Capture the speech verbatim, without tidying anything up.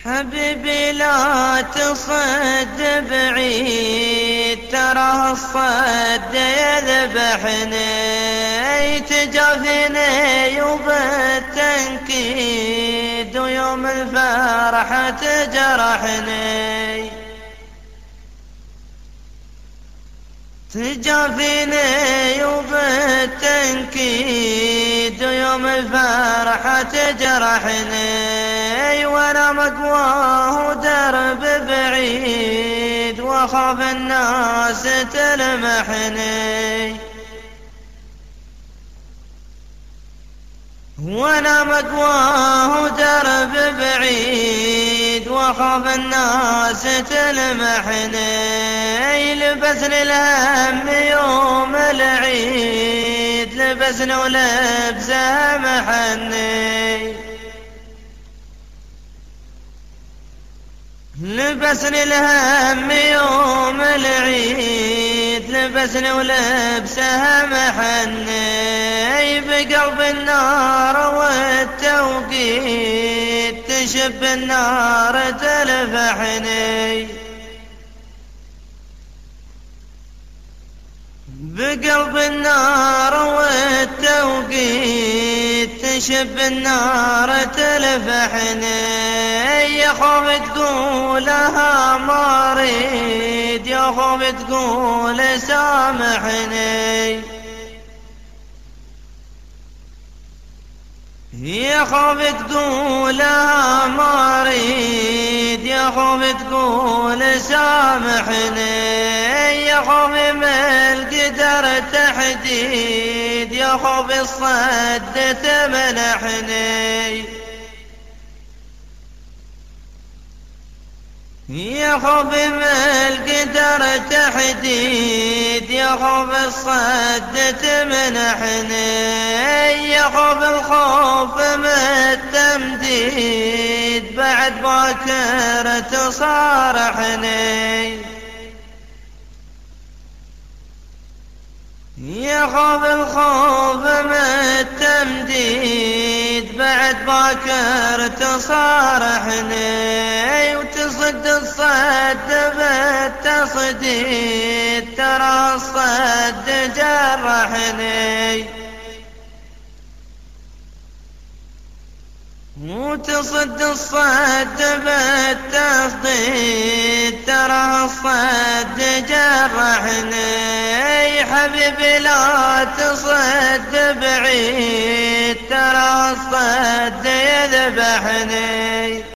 حبيبي لا تصد بعيد، ترى الصد يذبحني، تجافيني وبالتنكيد ويوم الفرحة تجرحني، تجافيني وبالتنكيد ويوم الفرحة تجرحني، وانا مقواه درب بعيد واخاف الناس تلمحني، وانا مقواه درب بعيد واخاف الناس تلمحني، لبسني الهم يوم العيد، لبسني ولبسه محني، لبسني الهم يوم العيد، لبسني ولبسه محني، بقلب النار والتوقيت تشب النار تلفحني، بقلب النار والتوقيت تشب النار تلفحني، يا خوف تقولها ما اريد، يا خوف تقول سامحني، يا خوف تقولها ما اريد، يا خوف تقول سامحني، يا خوف من القدر تحديد، يا خوف الصد تمنحني، يا خوف من القدر تحديد، يا خوف الصد تمنحني، يا خوف الخوف من التمديد بعد باكر تصارحني، يا خوف الخوف من التمديد بعد باكر تصارحني، وتصد الصد بالتصديد، ترى الصد جرحني، وتصد الصد بالتصديد، ترى الصد جرحني، حبيبي لا تصد بعيد، ترى الصد يذبحني.